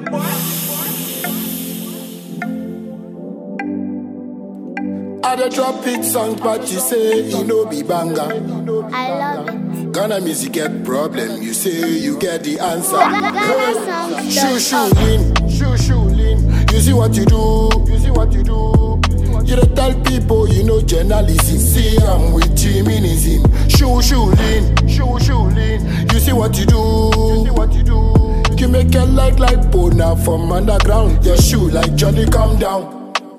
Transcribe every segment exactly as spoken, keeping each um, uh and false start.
I dey drop hit songs, but you say you know be banger. I love it. Ghana music get problem, you say you get the answer. Ghana Shoo songs. shoo lean, shoo shoo lean. You see what you do, you see what you do. You dey tell people you know journalism. See I'm with Jiminism. Shoo shoo lean, shoo shoo lean. You see what you do, you see what you do. You make your leg like Bona from underground. Your shoe like Johnny, calm down.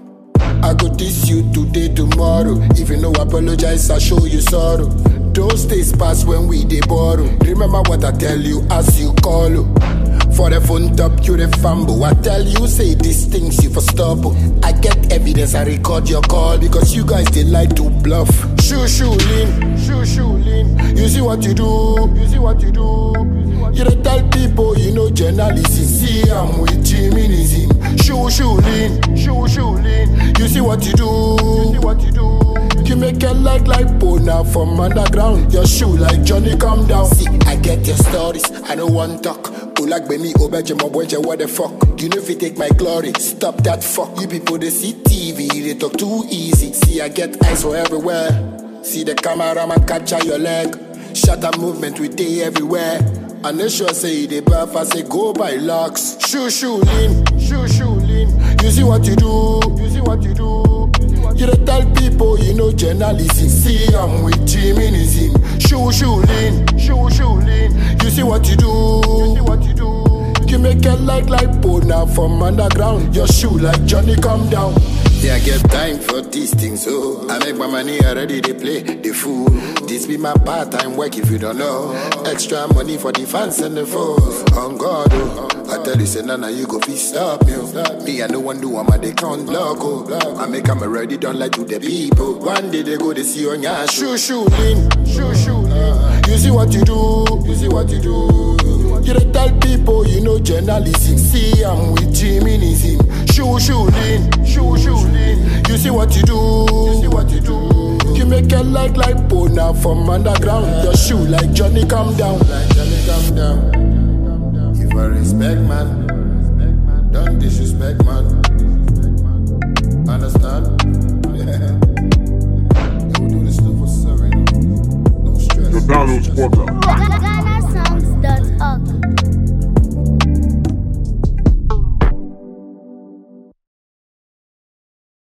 I go diss you today, tomorrow. If you no apologize, I show you sorrow. Those days pass when we dey borrow. Remember what I tell you as you call. For the phone top, you the fumble. I tell you, say these things you for stop. I get evidence, I record your call. Because you guys, they like to bluff. Shoo shoo lean, shoo shoo lean. You see what you do, you see what you do. You dey tell people you know journalism. See I'm with Jiminism. Shoo shoo lean, shoo shoo lean. You see what you do, you see what you do. You make your leg like Bona from underground. Your shoe like Johnny, calm down. See, I get your stories, I don't want talk. Like me, obeje my boy, what the fuck? You know if you take my glory, stop that fuck. You people they see T V, they talk too easy. See I get eyes for everywhere. See the cameraman catch on your leg. Shutter movement we day everywhere. And they sure say they buff, I say go by locks. Shoo shoo lean, shoo shoo lean. You see what you do, you see what you do. You dey tell people you know journalism. See I'm with Jiminism. Shoo shoo lean, shoo shoo lean. You see what you do, you see what you do. You make your leg like Bona from underground. Your shoe like Johnny, calm down. Yeah, I get time for these things, oh. I make my money already, they play the fool. This be my part-time work if you don't know. Extra money for the fans and the foes. On God, oh. I tell you, say, Nana, you go please stop me. Oh. Me, I no one do, I'm a they count block, oh. I make them already done like to the people. One day they go, they see on ya. Shoo, shoo, lean, shoo, shoo, lean. You see what you do, you see what you do. You dey tell people you know journalism. See I'm with Jiminism. Shoo, shoo, lean, shoo, shoo, lean. You see what you do, you see what you do. You make your leg like Bona from underground. Your shoe like Johnny, calm down. Like Johnny, calm down. If I respect man, don't disrespect man. Understand?